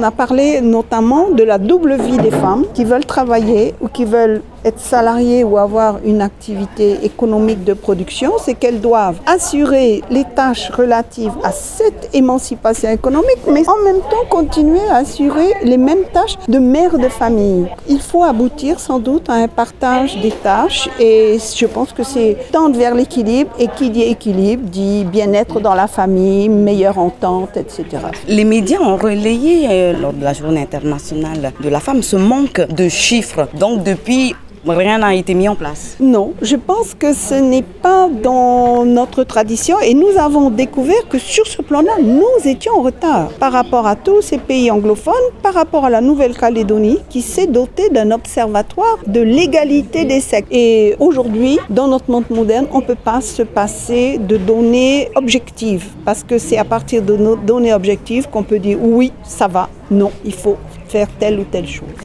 on a parlé notamment de la double vie des femmes qui veulent travailler ou qui veulent être salariées ou avoir une activité économique de production, c'est qu'elles doivent assurer les tâches relatives à cette émancipation économique, mais en même temps continuer à assurer les mêmes tâches de mère de famille. Il faut aboutir sans doute à un partage des tâches et je pense que c'est tendre vers l'équilibre, et qui dit équilibre dit bien-être dans la famille, meilleure entente, etc. Les médias ont relayé lors de la Journée internationale de la femme ce manque de chiffres. Donc depuis, rien n'a été mis en place. Non, je pense que ce n'est pas dans notre tradition et nous avons découvert que sur ce plan-là, nous étions en retard par rapport à tous ces pays anglophones, par rapport à la Nouvelle-Calédonie qui s'est dotée d'un observatoire de l'égalité des sexes. Et aujourd'hui, dans notre monde moderne, on ne peut pas se passer de données objectives parce que c'est à partir de nos données objectives qu'on peut dire oui, ça va, non, il faut faire telle ou telle chose.